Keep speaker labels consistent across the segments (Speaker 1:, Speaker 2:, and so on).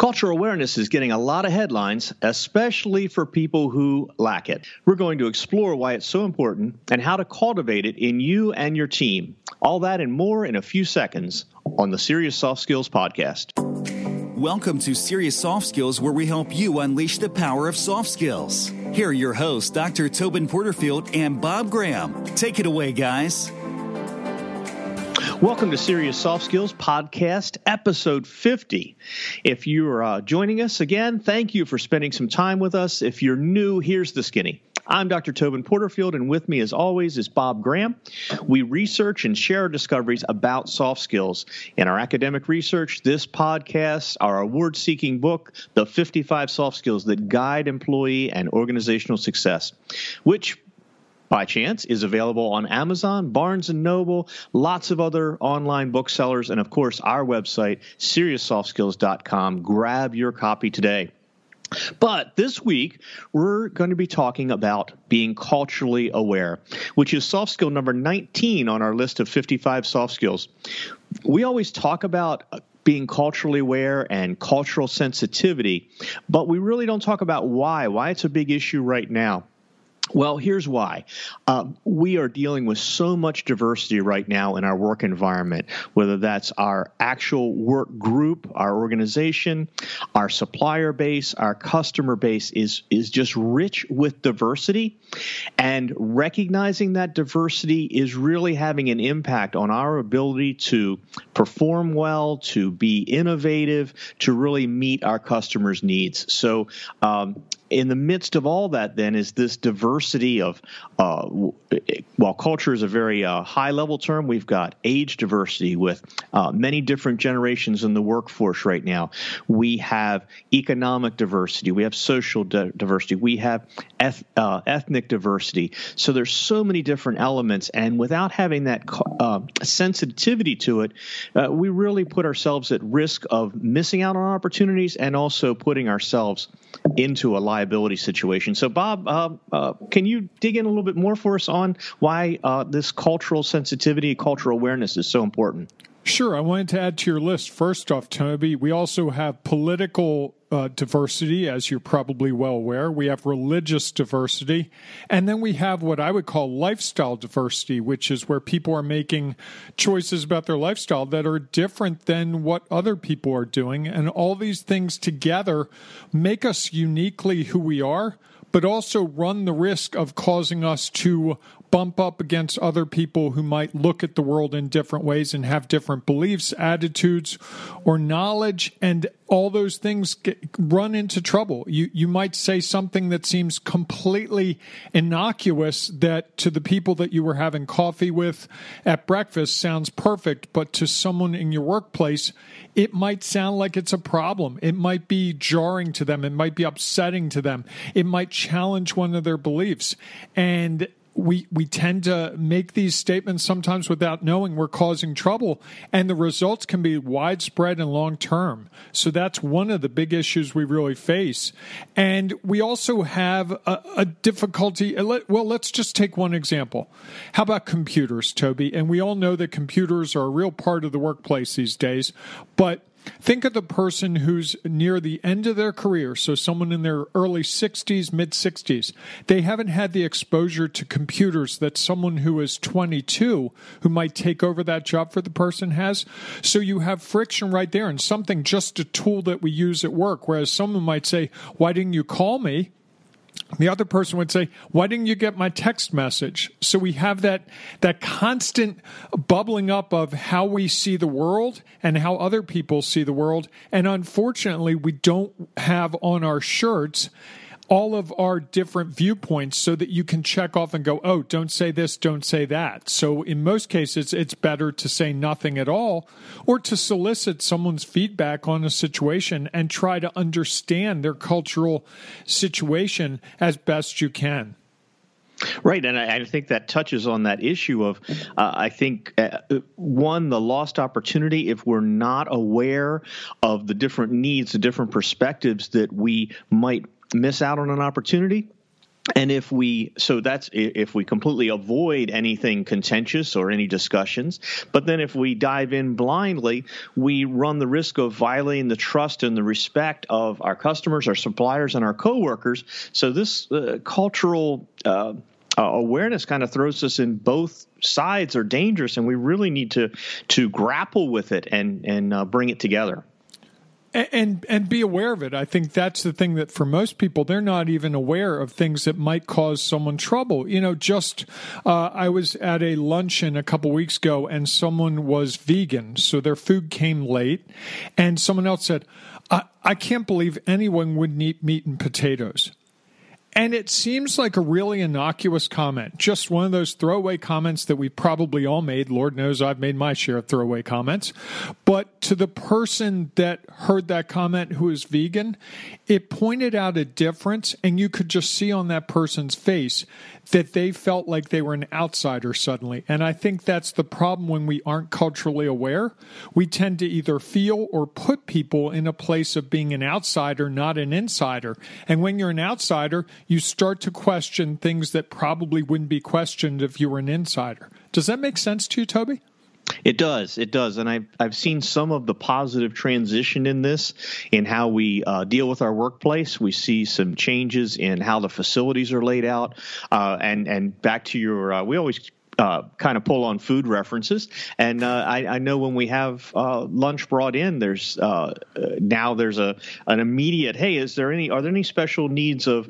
Speaker 1: Cultural awareness is getting a lot of headlines, especially for people who lack it. We're going to explore why it's so important and how to cultivate it in you and your team. All that and more in a few seconds on the Serious Soft Skills podcast.
Speaker 2: Welcome to Serious Soft Skills, where we help you unleash the power of soft skills. Here are your hosts, Dr. Tobin Porterfield and Bob Graham. Take it away, guys.
Speaker 1: Welcome to Serious Soft Skills Podcast, episode 50. If you're joining us again, thank you for spending some time with us. If you're new, here's the skinny. I'm Dr. Tobin Porterfield, and with me, as always, is Bob Graham. We research and share our discoveries about soft skills. In our academic research, this podcast, our award-seeking book, The 55 Soft Skills That Guide Employee and Organizational Success, which by chance is available on Amazon, Barnes & Noble, lots of other online booksellers, and of course our website, SeriousSoftSkills.com. Grab your copy today. But this week, we're going to be talking about being culturally aware, which is soft skill number 19 on our list of 55 soft skills. We always talk about being culturally aware and cultural sensitivity, but we really don't talk about why it's a big issue right now. Well, here's why. We are dealing with so much diversity right now in our work environment, whether that's our actual work group, our organization, our supplier base, our customer base is just rich with diversity. And recognizing that diversity is really having an impact on our ability to perform well, to be innovative, to really meet our customers' needs. So, in the midst of all that, then, is this diversity of, while culture is a very high-level term, we've got age diversity with many different generations in the workforce right now. We have economic diversity. We have social diversity. We have ethnic diversity. So there's so many different elements, and without having that sensitivity to it, we really put ourselves at risk of missing out on opportunities and also putting ourselves into a liability situation. So, Bob, can you dig in a little bit more for us on why this cultural sensitivity, cultural awareness is so important?
Speaker 3: Sure. I wanted to add to your list, first off, Toby, we also have political diversity, as you're probably well aware. We have religious diversity. And then we have what I would call lifestyle diversity, which is where people are making choices about their lifestyle that are different than what other people are doing. And all these things together make us uniquely who we are, but also run the risk of causing us to bump up against other people who might look at the world in different ways and have different beliefs, attitudes, or knowledge, and all those things run into trouble. You might say something that seems completely innocuous that to the people that you were having coffee with at breakfast sounds perfect, but to someone in your workplace, it might sound like it's a problem. It might be jarring to them. It might be upsetting to them. It might challenge one of their beliefs. And we tend to make these statements sometimes without knowing we're causing trouble, and the results can be widespread and long-term. So that's one of the big issues we really face. And we also have a difficulty. Well, let's just take one example. How about computers, Toby? And we all know that computers are a real part of the workplace these days, but think of the person who's near the end of their career, so someone in their early 60s, mid-60s. They haven't had the exposure to computers that someone who is 22, who might take over that job for the person, has. So you have friction right there, and something, just a tool that we use at work, whereas someone might say, "Why didn't you call me?" The other person would say, "Why didn't you get my text message?" So we have that constant bubbling up of how we see the world and how other people see the world. And unfortunately, we don't have on our shirts all of our different viewpoints so that you can check off and go, "Oh, don't say this, don't say that." So in most cases, it's better to say nothing at all, or to solicit someone's feedback on a situation and try to understand their cultural situation as best you can.
Speaker 1: Right, and I think that touches on that issue of, one, the lost opportunity if we're not aware of the different needs, the different perspectives that we might miss out on an opportunity. And if we completely avoid anything contentious or any discussions, but then if we dive in blindly, we run the risk of violating the trust and the respect of our customers, our suppliers, and our coworkers. So this cultural awareness kind of throws us in both sides are dangerous, and we really need to grapple with it and bring it together.
Speaker 3: And be aware of it. I think that's the thing that for most people, they're not even aware of things that might cause someone trouble. I was at a luncheon a couple weeks ago and someone was vegan, so their food came late, and someone else said, I can't believe anyone would eat meat and potatoes. And it seems like a really innocuous comment, just one of those throwaway comments that we've probably all made. Lord knows I've made my share of throwaway comments. But to the person that heard that comment who is vegan, it pointed out a difference, and you could just see on that person's face that they felt like they were an outsider suddenly. And I think that's the problem when we aren't culturally aware. We tend to either feel or put people in a place of being an outsider, not an insider. And when you're an outsider, you start to question things that probably wouldn't be questioned if you were an insider. Does that make sense to you, Toby?
Speaker 1: It does. And I've seen some of the positive transition in this, in how we deal with our workplace. We see some changes in how the facilities are laid out. And back to your, we always kind of pull on food references. And I know when we have lunch brought in, there's now there's an immediate, hey, are there any special needs of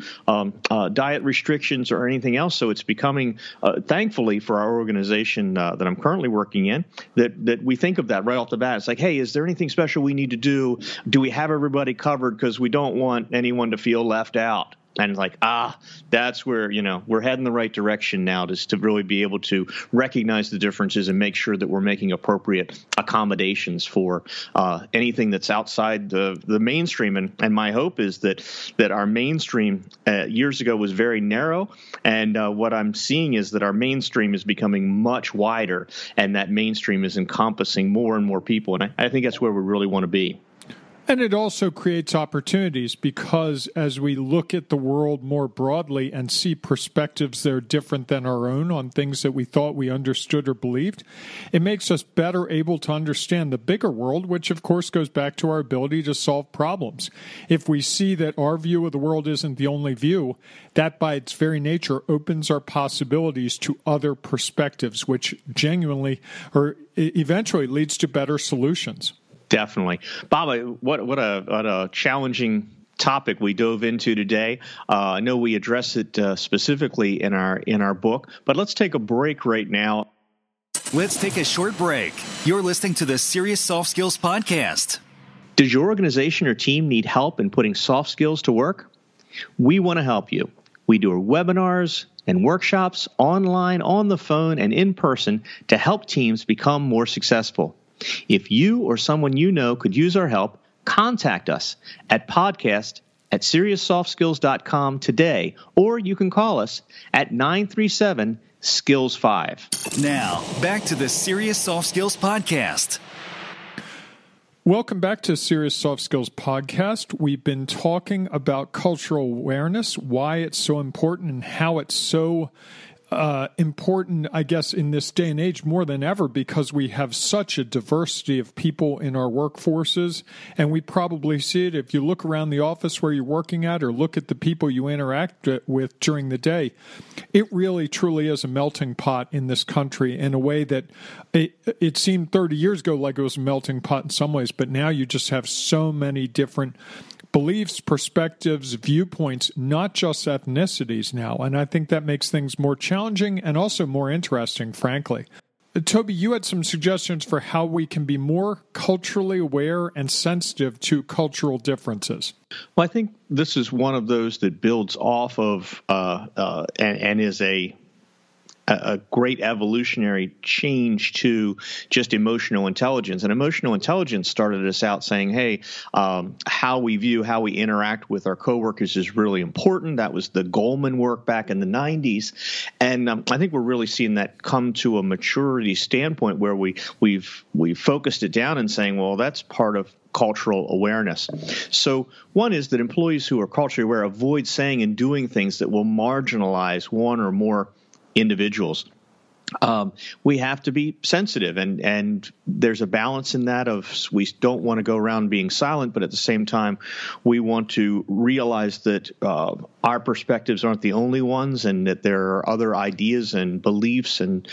Speaker 1: diet restrictions or anything else? So it's becoming, thankfully for our organization that I'm currently working in, that we think of that right off the bat. It's like, hey, is there anything special we need to do? Do we have everybody covered? Because we don't want anyone to feel left out. And it's like, that's where, we're heading the right direction now, just to really be able to recognize the differences and make sure that we're making appropriate accommodations for anything that's outside the mainstream. And my hope is that our mainstream years ago was very narrow. And what I'm seeing is that our mainstream is becoming much wider, and that mainstream is encompassing more and more people. And I think that's where we really want to be.
Speaker 3: And it also creates opportunities, because as we look at the world more broadly and see perspectives that are different than our own on things that we thought we understood or believed, it makes us better able to understand the bigger world, which of course goes back to our ability to solve problems. If we see that our view of the world isn't the only view, that by its very nature opens our possibilities to other perspectives, which genuinely or eventually leads to better solutions.
Speaker 1: Definitely. Bob, what a challenging topic we dove into today. I know we address it specifically in our book, but let's take a break right now.
Speaker 2: Let's take a short break. You're listening to the Serious Soft Skills Podcast.
Speaker 1: Does your organization or team need help in putting soft skills to work? We want to help you. We do webinars and workshops online, on the phone, and in person to help teams become more successful. If you or someone you know could use our help, contact us at podcast@SeriousSoftSkills.com today, or you can call us at 937-SKILLS5.
Speaker 2: Now, back to the Serious Soft Skills Podcast.
Speaker 3: Welcome back to Serious Soft Skills Podcast. We've been talking about cultural awareness, why it's so important, and how it's so important, I guess, in this day and age more than ever, because we have such a diversity of people in our workforces. And we probably see it if you look around the office where you're working at, or look at the people you interact with during the day. It really, truly is a melting pot in this country in a way that it seemed 30 years ago like it was a melting pot in some ways, but now you just have so many different beliefs, perspectives, viewpoints, not just ethnicities now. And I think that makes things more challenging and also more interesting, frankly. Toby, you had some suggestions for how we can be more culturally aware and sensitive to cultural differences.
Speaker 1: Well, I think this is one of those that builds off of and is a great evolutionary change to just emotional intelligence. And emotional intelligence started us out saying, hey, how we view, how we interact with our coworkers is really important. That was the Goleman work back in the 90s. And I think we're really seeing that come to a maturity standpoint where we've focused it down and saying, well, that's part of cultural awareness. So one is that employees who are culturally aware avoid saying and doing things that will marginalize one or more individuals. We have to be sensitive, and there's a balance in that of we don't want to go around being silent, but at the same time, we want to realize that our perspectives aren't the only ones, and that there are other ideas and beliefs and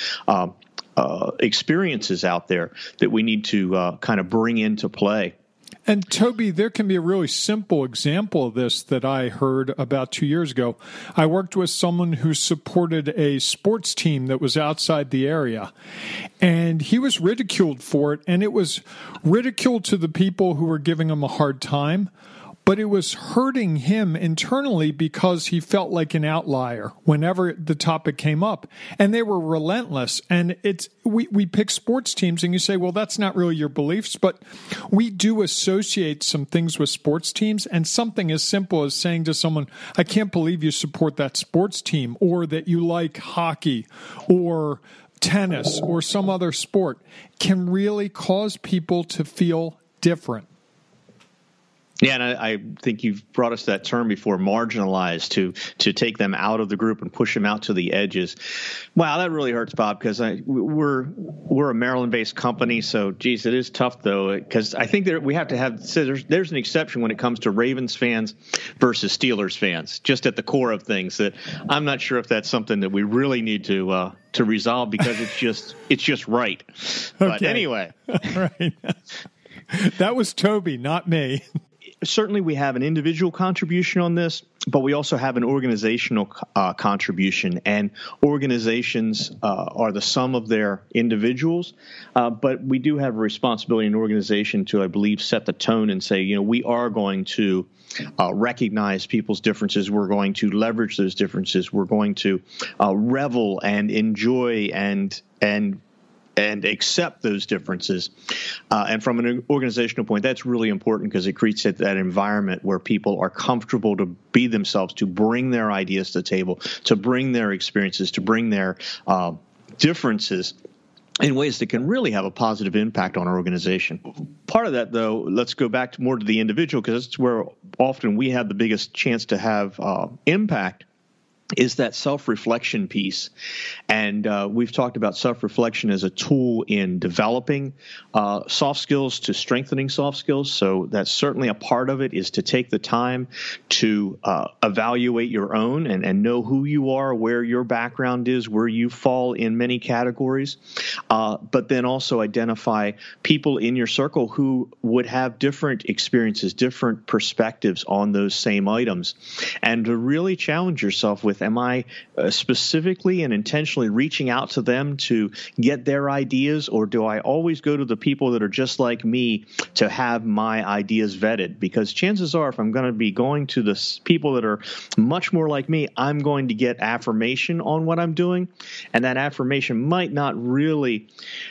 Speaker 1: experiences out there that we need to kind of bring into play.
Speaker 3: And Toby, there can be a really simple example of this that I heard about 2 years ago. I worked with someone who supported a sports team that was outside the area, and he was ridiculed for it, and it was ridiculed to the people who were giving him a hard time. But it was hurting him internally because he felt like an outlier whenever the topic came up. And they were relentless. And we pick sports teams and you say, well, that's not really your beliefs. But we do associate some things with sports teams. And something as simple as saying to someone, I can't believe you support that sports team, or that you like hockey or tennis or some other sport, can really cause people to feel different.
Speaker 1: Yeah, and I think you've brought us that term before, marginalized, to take them out of the group and push them out to the edges. Wow, that really hurts, Bob, because we're a Maryland-based company, so geez, it is tough though, because I think we have to have there's an exception when it comes to Ravens fans versus Steelers fans, just at the core of things. That I'm not sure if that's something that we really need to resolve, because it's just right. But anyway,
Speaker 3: right. That was Toby, not me.
Speaker 1: Certainly we have an individual contribution on this, but we also have an organizational contribution, and organizations are the sum of their individuals, but we do have a responsibility in an organization to, I believe, set the tone and say, we are going to recognize people's differences. We're going to leverage those differences. We're going to revel and enjoy and accept those differences. And from an organizational point, that's really important, because it creates that environment where people are comfortable to be themselves, to bring their ideas to the table, to bring their experiences, to bring their differences in ways that can really have a positive impact on our organization. Part of that, though, let's go back more to the individual, because that's where often we have the biggest chance to have impact, is that self-reflection piece. And we've talked about self-reflection as a tool in developing soft skills to strengthening soft skills. So that's certainly a part of it, is to take the time to evaluate your own and know who you are, where your background is, where you fall in many categories, but then also identify people in your circle who would have different experiences, different perspectives on those same items, and to really challenge yourself with, am I specifically and intentionally reaching out to them to get their ideas, or do I always go to the people that are just like me to have my ideas vetted? Because chances are, if I'm going to be going to the people that are much more like me, I'm going to get affirmation on what I'm doing, and that affirmation might not really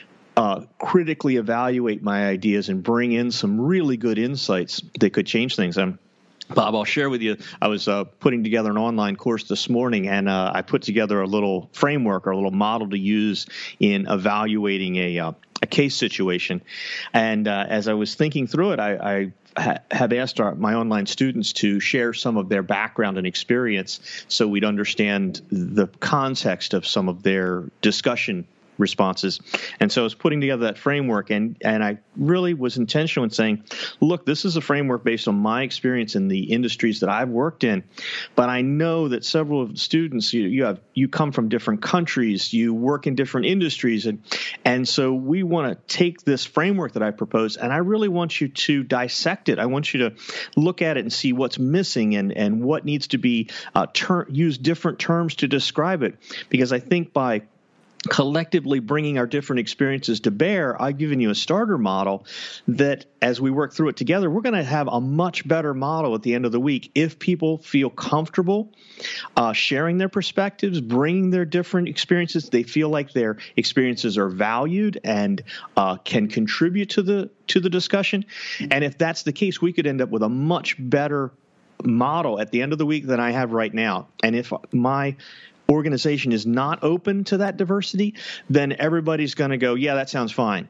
Speaker 1: critically evaluate my ideas and bring in some really good insights that could change things. Bob, I'll share with you, I was putting together an online course this morning, and I put together a little framework or a little model to use in evaluating a case situation. And as I was thinking through it, I have asked my online students to share some of their background and experience so we'd understand the context of some of their discussion responses. And so I was putting together that framework, and I really was intentional in saying, look, this is a framework based on my experience in the industries that I've worked in, but I know that several of the students, you come from different countries, you work in different industries, and so we want to take this framework that I propose, and I really want you to dissect it. I want you to look at it and see what's missing and what needs to be use different terms to describe it, because I think by collectively bringing our different experiences to bear, I've given you a starter model that as we work through it together, we're going to have a much better model at the end of the week if people feel comfortable sharing their perspectives, bringing their different experiences. They feel like their experiences are valued and can contribute to the discussion. And if that's the case, we could end up with a much better model at the end of the week than I have right now. And if my organization is not open to that diversity, then everybody's going to go, yeah, that sounds fine.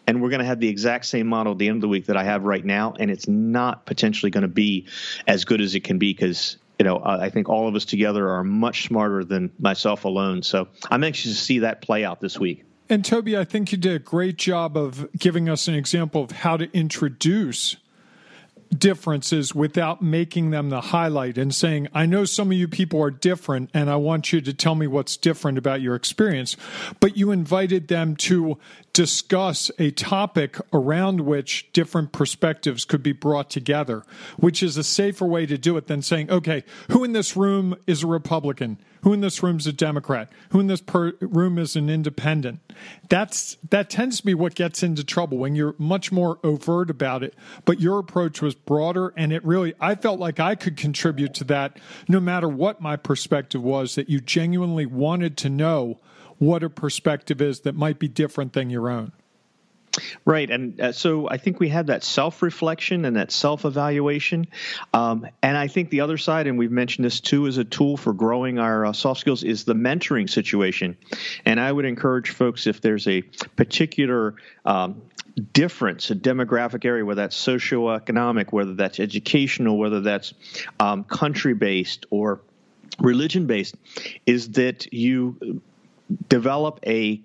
Speaker 1: and we're going to have the exact same model at the end of the week that I have right now, and it's not potentially going to be as good as it can be because I think all of us together are much smarter than myself alone. So I'm anxious to see that play out this week.
Speaker 3: And Toby, I think you did a great job of giving us an example of how to introduce differences without making them the highlight and saying, I know some of you people are different and I want you to tell me what's different about your experience. But you invited them to discuss a topic around which different perspectives could be brought together, which is a safer way to do it than saying, okay, who in this room is a Republican? Who in this room is a Democrat? Who in this room is an independent? That tends to be what gets into trouble when you're much more overt about it. But your approach was broader, and I felt like I could contribute to that no matter what my perspective was, that you genuinely wanted to know what a perspective is that might be different than your own.
Speaker 1: Right. And so I think we had that self-reflection and that self-evaluation. And I think the other side, and we've mentioned this too as a tool for growing our soft skills, is the mentoring situation. And I would encourage folks, if there's a particular difference, a demographic area, whether that's socioeconomic, whether that's educational, whether that's country-based or religion-based, is that you develop an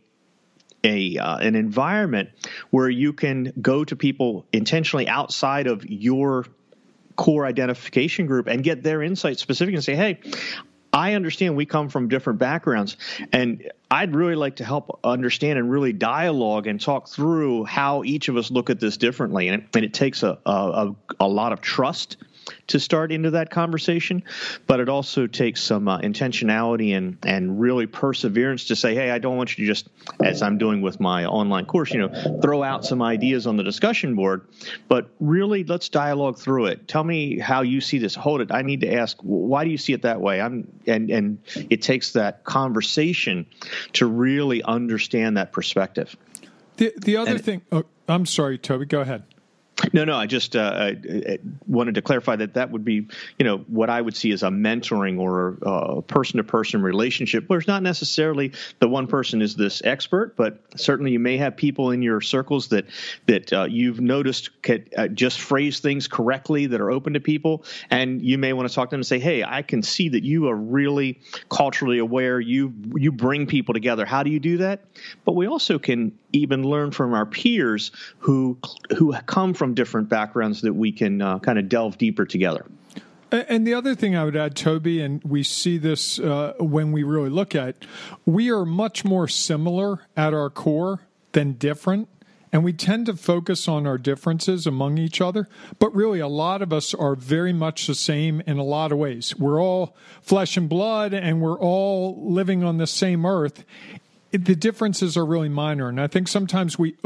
Speaker 1: environment where you can go to people intentionally outside of your core identification group and get their insight specific and say, hey, I understand we come from different backgrounds, and I'd really like to help understand and really dialogue and talk through how each of us look at this differently. And it takes a lot of trust to start into that conversation, but it also takes some intentionality and really perseverance to say, hey, I don't want you to just, as I'm doing with my online course, throw out some ideas on the discussion board, but really let's dialogue through it. Tell me how you see this. Hold it. I need to ask, why do you see it that way? And it takes that conversation to really understand that perspective.
Speaker 3: The other thing, I'm sorry, Toby, go ahead.
Speaker 1: No, I just wanted to clarify that would be, what I would see as a mentoring or a person-to-person relationship, where it's not necessarily the one person is this expert, but certainly you may have people in your circles that you've noticed could just phrase things correctly, that are open to people, and you may want to talk to them and say, hey, I can see that you are really culturally aware. You bring people together. How do you do that? But we also can even learn from our peers who come from different backgrounds that we can kind of delve deeper together.
Speaker 3: And the other thing I would add, Toby, and we see this when we really look at, we are much more similar at our core than different. And we tend to focus on our differences among each other. But really, a lot of us are very much the same in a lot of ways. We're all flesh and blood, and we're all living on the same earth. The differences are really minor. And I think sometimes we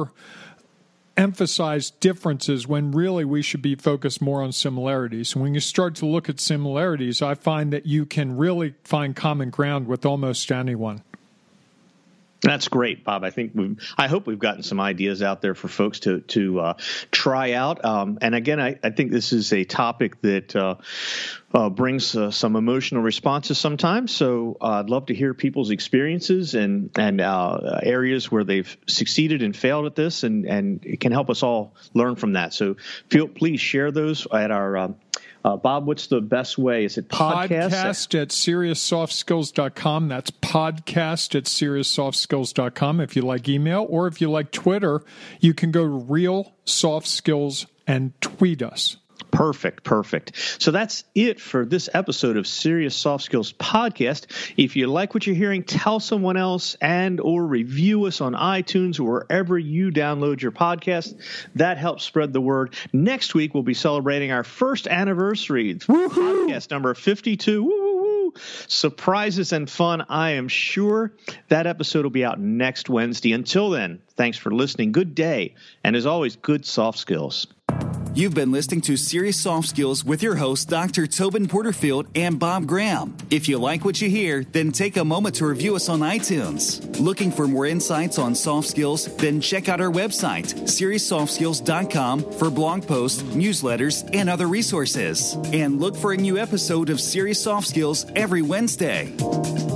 Speaker 3: emphasize differences when really we should be focused more on similarities. And when you start to look at similarities, I find that you can really find common ground with almost anyone.
Speaker 1: That's great, Bob. I hope we've gotten some ideas out there for folks to try out. And again, I think this is a topic that brings some emotional responses sometimes. So I'd love to hear people's experiences and areas where they've succeeded and failed at this, and it can help us all learn from that. So please share those at our Bob, what's the best way? Is it podcast?
Speaker 3: Podcast at SeriousSoftSkills.com. That's podcast at SeriousSoftSkills.com if you like email. Or if you like Twitter, you can go to Real Soft Skills and tweet us.
Speaker 1: Perfect. So that's it for this episode of Serious Soft Skills Podcast. If you like what you're hearing, tell someone else and or review us on iTunes or wherever you download your podcast. That helps spread the word. Next week, we'll be celebrating our first anniversary. Podcast number 52. Woo-hoo-hoo. Surprises and fun, I am sure. That episode will be out next Wednesday. Until then, thanks for listening. Good day. And as always, good soft skills.
Speaker 2: You've been listening to Serious Soft Skills with your hosts, Dr. Tobin Porterfield and Bob Graham. If you like what you hear, then take a moment to review us on iTunes. Looking for more insights on soft skills? Then check out our website, SeriousSoftSkills.com, for blog posts, newsletters, and other resources. And look for a new episode of Serious Soft Skills every Wednesday.